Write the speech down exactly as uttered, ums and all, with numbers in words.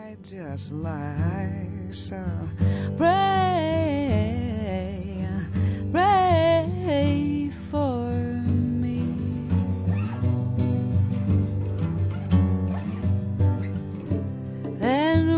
Just like so pray, pray for me. Then